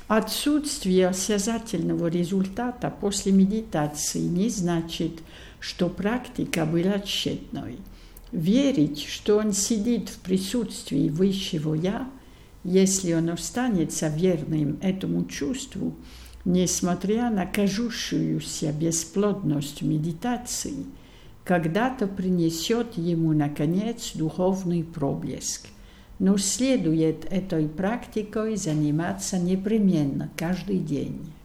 Отсутствие осязательного результата после медитации не значит, что практика была тщетной. Верить, что он сидит в присутствии высшего «Я», если он останется верным этому чувству, несмотря на кажущуюся бесплодность медитации, когда-то принесет ему, наконец, духовный проблеск. Но следует этой практикой заниматься непременно каждый день.